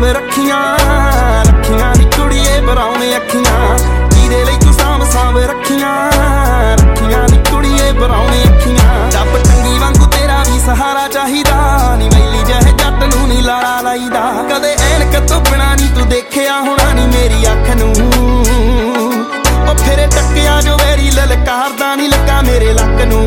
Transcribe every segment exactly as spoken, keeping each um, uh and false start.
ਸਾਂਭ ਰੱਖੀਆਂ ਰੱਖੀਆਂ ਨੀ ਕੁੜੀਏ ਬਰਾਉਣੇ ਅੱਖੀਆਂ ਜਿਹਦੇ ਲਈ ਤੂੰ ਸਾਂਭ ਸਾਂਭ ਰੱਖੀਆਂ ਰੱਖੀਆਂ ਨੀ ਕੁੜੀਏ ਬਰਾਉਣੇ ਅੱਖੀਂ ਜੱਬ ਟੰਗੀ ਵਾਂਗੂ ਤੇਰਾ ਵੀ ਸਹਾਰਾ ਚਾਹੀਦਾ ਨੀ ਵੈਲੀ ਜਿਹੇ ਜੱਟ ਨੂੰ ਨੀ ਲਾਰਾ ਲਾਈਦਾ ਕਦੇ ਐਨਕ ਤੋਂ ਬਿਨਾ ਨੀ ਤੂੰ ਦੇਖਿਆ ਹੋਣਾ ਨੀ ਮੇਰੀ ਅੱਖ ਨੂੰ ਉਹ ਫਿਰੇ ਟੱਕਿਆ ਜੋ ਵੇਰੀ ਲਲਕਾਰਦਾ ਨੀ ਲੱਗਾ ਮੇਰੇ ਲੱਕ ਨੂੰ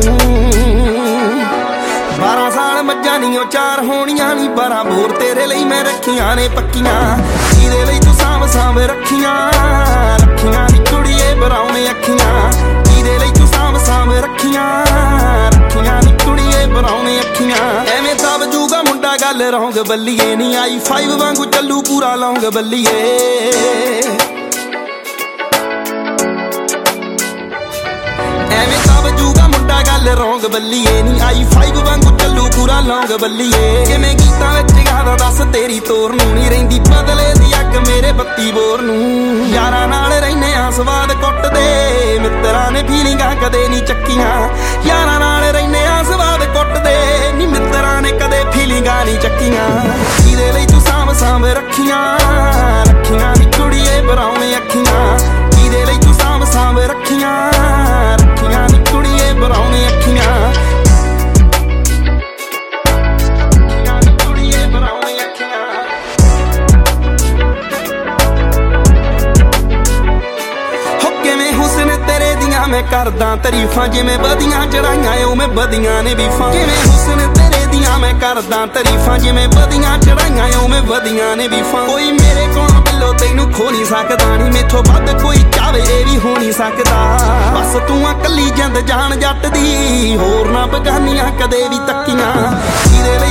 ਬਾਰਾਂ ਸਾਲ ਮੱਝਾਂ ਨੀ ਉਹ ਚਾਰ ਹੋਣੀਆਂ ਨੀ ਬਾਰਾਂ ਬੋਰ ਤੇਰੇ ਲਈ ਮੈਂ ਰੱਖੀਆਂ ਨੇ ਪੱਕੀਆਂ ਜਿਹਦੇ ਲਈ ਤੂੰ ਸਾਂਭ ਸਾਂਭ ਰੱਖੀਆਂ ਰੱਖੀਆਂ ਨੀ ਕੁੜੀਏ ਬਰਾਉਣੇ ਅੱਖੀਆਂ ਜਿਹਦੇ ਲਈ ਤੂੰ ਸਾਂਭ ਸਾਂਭ ਰੱਖੀਆਂ ਰੱਖੀਆਂ ਨੀ ਕੁੜੀਏ ਬਰਾਉਣੇ ਅੱਖੀਆਂ ਐਵੇਂ ਦਬ ਜੂਗਾ ਮੁੰਡਾ ਗੱਲ ਰੌਂਗ ਬੱਲੀਏ ਨੀ ਆਈ ਫਾਈਵ ਵਾਂਗੂ ਚੱਲੂ ਪੂਰਾ ਲੌਂਗ ਬੱਲੀਏ ਐਵੇਂ ਦਬ ਜੂਗਾ ਮੁੰਡਾ ਗੱਲ ਰੌਂਗ ਬੱਲੀਏ ਨੀ ਆਈ ਫਾਈਵ ਵਾਂਗੂ ਚੱਲੂ ਪੂਰਾ ਲੌਂਗ ਬੱਲੀਏ ਕਿਵੇਂ ਗੀਤਾਂ ਵਿੱਚ ਗਾਦਾ ਦੱਸ ਤੇਰੀ ਤੋਰ ਨੂੰ ਨੀ ਰਹਿੰਦੀ ਬਦਲੇ ਦੀ ਅੱਗ ਮੇਰੇ ਬੱਤੀ ਬੋਰ ਨੂੰ ਯਾਰਾਂ ਨਾਲ ਰਹਿਨੇ ਆ ਸਵਾਦ ਕੁੱਟਦੇ ਮਿੱਤਰਾਂ ਨੇ ਫੀਲਿੰਗਾਂ ਕਦੇ ਨੀ ਚੱਕੀਆਂ ਯਾਰਾਂ ਨਾਲ ਰਹਿਨੇ ਆ ਸਵਾਦ ਕੁੱਟਦੇ ਨੀ ਮਿੱਤਰਾਂ ਨੇ ਕਦੇ ਫੀਲਿੰਗਾਂ ਨੀ ਚੱਕੀਆਂ ਜਿਹਦੇ ਲਈ ਤੂੰ ਸਾਂਭ ਸਾਂਭ ਰੱਖੀਆਂ ਰੱਖੀਆਂ ਨੀ ਕੁੜੀਏ ਬਰਾਉਣੇ ਅੱਖੀਆਂ ਜਿਹਦੇ ਲਈ ਤੂੰ ਸਾਂਭ ਸਾਂਭ ਰੱਖੀਆਂ ਰੱਖੀਆਂ ਨੀ ਕੁੜੀਏ ਬਰਾਉਣੇ ਅੱਖੀਆਂ ਮੈਂ ਕਰਦਾ ਤਾਰੀਫਾਂ ਜਿਵੇਂ ਵਧੀਆਂ ਚੜਾਈਆਂ ਉਵੇਂ ਵਧੀਆਂ ਨੇ ਵੀਫਾਂ ਕਿਵੇਂ ਹੁਸਨ ਤੇਰੇ ਦੀਆਂ ਮੈਂ ਕਰਦਾ ਤਾਰੀਫਾਂ ਜਿਵੇਂ ਵਧੀਆਂ ਚੜਾਈਆਂ ਉਵੇਂ ਵਧੀਆਂ ਨੇ ਵੀਫਾਂ ਕੋਈ ਮੇਰੇ ਕੋਲ ਬਿੱਲੋ ਤੈਨੂੰ ਖੋ ਨਹੀਂ ਸਕਦਾ ਨੀ ਮੈਥੋਂ ਵੱਧ ਕੋਈ ਚਾਵੇ ਇਹ ਵੀ ਹੋ ਨਹੀਂ ਸਕਦਾ ਬਸ ਤੂੰ ਆ ਕੱਲੀ ਜਿੰਦ ਜਾਨ ਜੱਟ ਦੀ ਹੋਰ ਨਾ ਬਗਾਨੀਆਂ ਕਦੇ ਵੀ ਤੱਕੀਆਂ ਜਿਹਦੇ